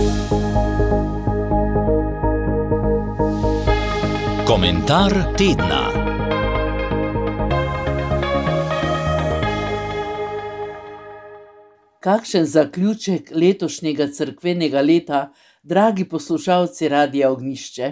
Komentar tedna. Kakšen zaključek letošnjega cerkvenega leta, dragi poslušalci Radia Ognjišče?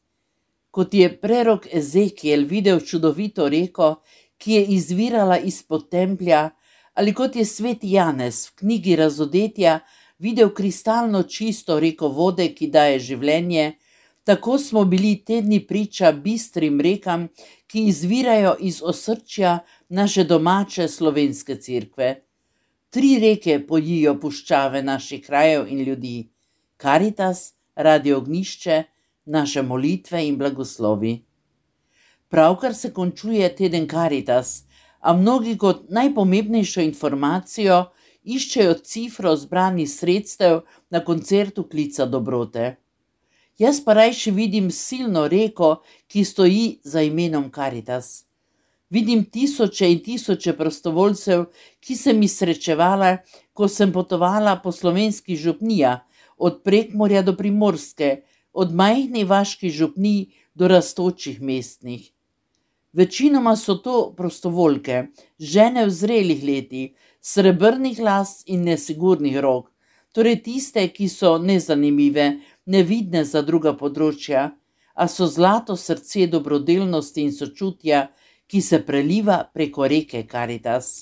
Kot je prerok Ezekiel videl čudovito reko, ki je izvirala izpod templja, ali kot je sveti Janez v knjigi Razodetja videl kristalno čisto reko vode, ki daje življenje, tako smo bili te dni priča bistrim rekam, ki izvirajo iz osrčja naše domače slovenske cerkve. 3 reke pojijo puščave naših krajev in ljudi: Karitas, Radio Ognjišče, naše molitve in blagoslovi. Pravkar se končuje teden Karitas, a mnogi kot najpomembnejšo informacijo iščejo cifro zbranih sredstev na koncertu Klica dobrote. Jaz pa rajši vidim silno reko, ki stoji za imenom Karitas. Vidim tisoče in tisoče prostovoljcev, ki sem jih srečevala, ko sem potovala po slovenskih župnijah, od Prekmurja do Primorske, od majhnih vaških župnij do rastočih mestnih. Večinoma so to prostovoljke, žene v zrelih letih, srebrnih las in nesigurnih rok, torej tiste, ki so nezanimive, nevidne za druga področja, a so zlato srce dobrodelnosti in sočutja, ki se preliva preko reke Karitas.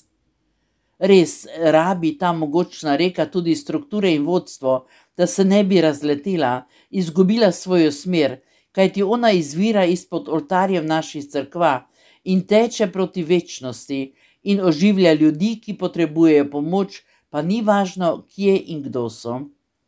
Res rabi ta mogočna reka tudi strukture in vodstvo, da se ne bi razletela, izgubila svojo smer, kajti ona izvira izpod oltarjev naših cerkva in teče proti večnosti in oživlja ljudi, ki potrebujejo pomoč, pa ni važno, kje in kdo so.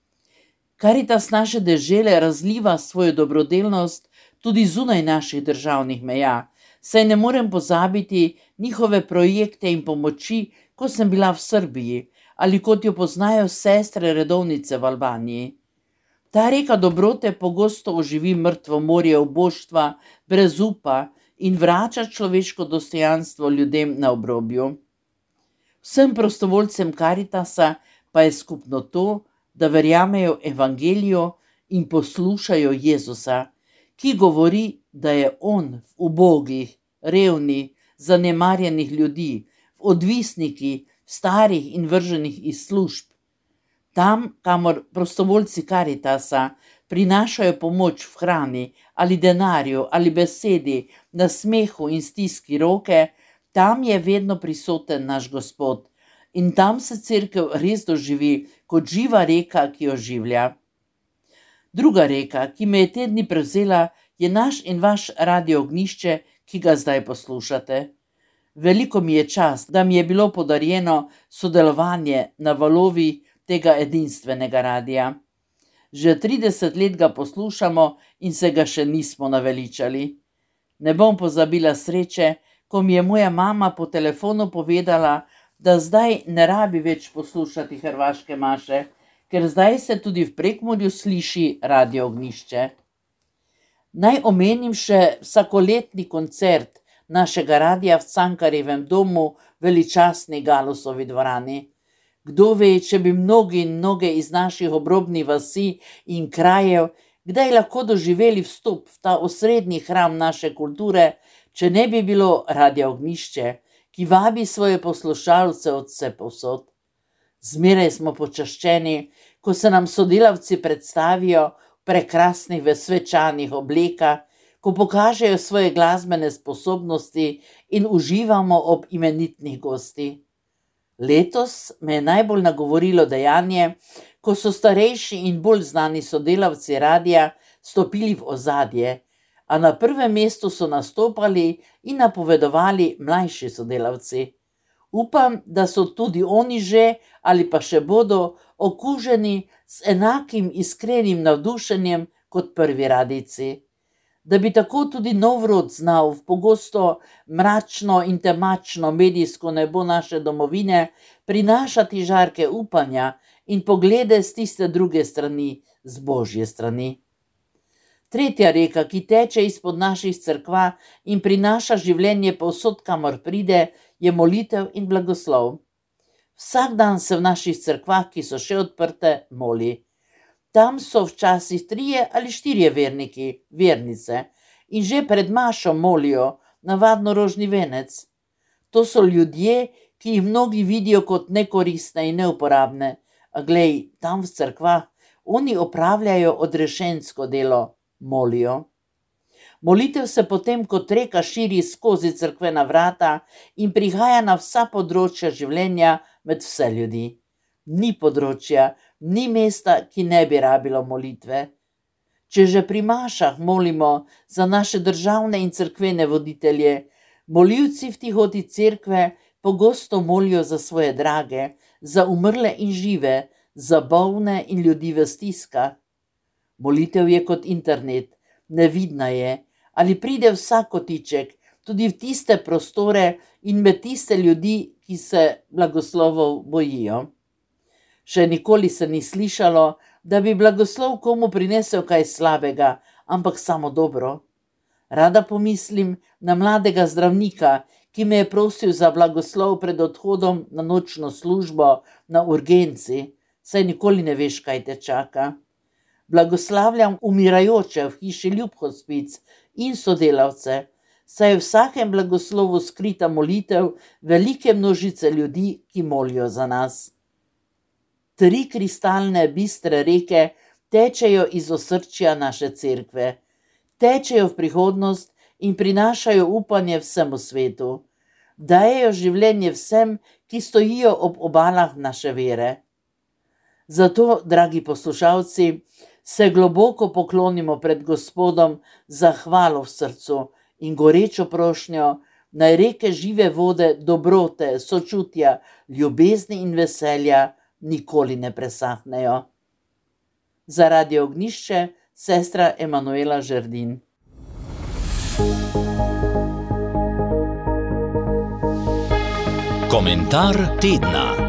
Karitas naše dežele razliva svojo dobrodelnost tudi zunaj naših državnih meja, saj ne morem pozabiti njihove projekte in pomoči, ko sem bila v Srbiji, ali kot jo poznajo sestre redovnice v Albaniji. Ta reka dobrote pogosto oživi mrtvo morje oboštva, brez upa in vrača človeško dostojanstvo ljudem na obrobju. Vsem prostovoljcem Karitasa pa je skupno to, da verjamejo Evangeliju in poslušajo Jezusa, ki govori, da je on v ubogih, revnih, zanemarjenih ljudi, v odvisnikih, starih in vrženih iz služb. Tam, kamor prostovoljci Karitasa prinašajo pomoč v hrani ali denarju ali besedi, na smehu in stiski roke, tam je vedno prisoten naš Gospod in tam se cerkev res doživi kot živa reka, ki oživlja. Druga reka, ki me je te dni prevzela, je naš in vaš Radio Ognjišče, ki ga zdaj poslušate. Veliko mi je čast, da mi je bilo podarjeno sodelovanje na valovi tega edinstvenega radia. Že 30 let ga poslušamo in se ga še nismo naveličali. Ne bom pozabila sreče, ko mi je moja mama po telefonu povedala, da zdaj ne rabi več poslušati hrvaške maše, ker zdaj se tudi v Prekmurju sliši Radio Ognjišče. Naj omenim še vsakoletni koncert našega radia v Cankarjevem domu, veličastni Galusovi dvorani. Kdo ve, če bi mnoge iz naših obrobnih vasi in krajev kdaj lahko doživeli vstop v ta osrednji hram naše kulture, če ne bi bilo Radia Ognjišče, ki vabi svoje poslušalce od vsepovsod. Zmeraj smo počaščeni, ko se nam sodelavci predstavijo v prekrasnih svečanih oblekah, ko pokažejo svoje glasbene sposobnosti in uživamo ob imenitnih gostih. Letos me je najbolj nagovorilo dejanje, ko so starejši in bolj znani sodelavci radia stopili v ozadje, a na prvem mestu so nastopali in napovedovali mlajši sodelavci. Upam, da so tudi oni že ali pa še bodo okuženi z enakim iskrenim navdušenjem kot prvi radijci. Da bi tako tudi nov rod znal v pogosto mračno in temačno medijsko nebo naše domovine prinašati žarke upanja in poglede z tiste druge strani, z Božje strani. Tretja reka, ki teče izpod naših cerkva in prinaša življenje povsod, kamor pride, je molitev in blagoslov. Vsak dan se v naših cerkvah, ki so še odprte, moli. Tam so včasih 3 ali 4 verniki, vernice, in že pred mašo molijo, navadno rožni venec. To so ljudje, ki jih mnogi vidijo kot nekoristne in neuporabne, a glej, tam v cerkvah, oni opravljajo odrešensko delo, molijo. Molitev se potem kot reka širi skozi cerkvena vrata in prihaja na vsa področja življenja med vse ljudi. Ni področja, ni mesta, ki ne bi rabilo molitve. Če že pri mašah molimo za naše državne in cerkvene voditelje, molilci v tihoti cerkve pogosto molijo za svoje drage, za umrle in žive, za bolne in ljudi v stiskah. Molitev je kot internet, nevidna je, ali pride vsak kotiček, tudi v tiste prostore in med tiste ljudi, ki se blagoslovov bojijo. Še nikoli se ni slišalo, da bi blagoslov komu prinesel kaj slabega, ampak samo dobro. Rada pomislim na mladega zdravnika, ki me je prosil za blagoslov pred odhodom na nočno službo na urgenci, saj nikoli ne veš, kaj te čaka. Blagoslavljam umirajoče v hiši Ljub hospic in sodelavce, saj je v vsakem blagoslovu skrita molitev velike množice ljudi, ki molijo za nas. 3 kristalne, bistre reke tečejo iz osrčja naše cerkve. Tečejo v prihodnost in prinašajo upanje vsemu svetu. Dajejo življenje vsem, ki stojijo ob obalah naše vere. Zato, dragi poslušalci, se globoko poklonimo pred Gospodom za hvalo v srcu in gorečo prošnjo, naj reke žive vode, dobrote, sočutja, ljubezni in veselja nikoli ne presahnejo. Za Radio Ognjišče, sestra Emanuela Žerdin. Komentar tedna.